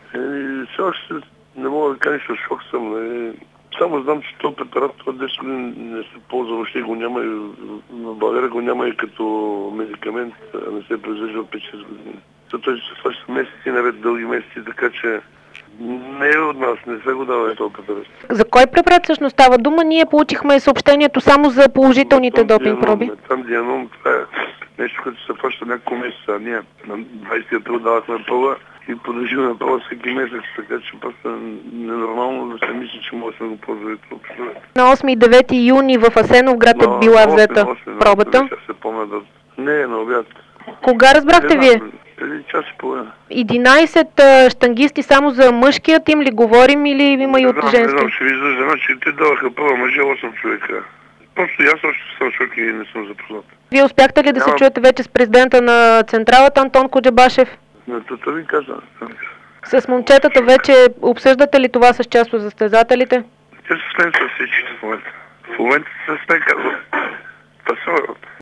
Все още не мога да кажа, че шок съм. Само знам, че този препарат от 10 години не се ползва, въобще го няма и в България го няма и като медикамент, не се произвежда от 5-6 години. Той се сваща месеци наред, дълги месеци, така че не е от нас, не се го дава този препарат. За кой препарат всъщност става дума? Ние получихме съобщението само за положителните допинг проби. Дианом, това е нещо, което се фаща няколко месеца. Ние на 20 април давахме пълва и продължим на пълва всеки месец, така че просто ненормално да се мисли, че може да го ползва и това. На 8 и 9 юни в Асеновград е била взета пробата? Не, на обяд. Кога разбрахте вие? Преди час и половина. 11 щангисти само за мъжкия тим ли говорим или има и от женски? Не знам, ще ви издържа, че те даваха първа мъже 8 човека. Просто аз още съм човек и не съм запознат. Вие успяхте ли да се чуете вече с президента на централата Антон Коджабашев? Това ви каза. С момчетата вече обсъждате ли това с част от състезателите? Те са с мен всички в момента. В момента са с мен казват. Това са